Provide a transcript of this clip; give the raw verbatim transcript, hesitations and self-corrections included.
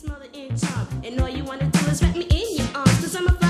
smother in charm. And all you wanna do is wrap me in your arms, cause I'm a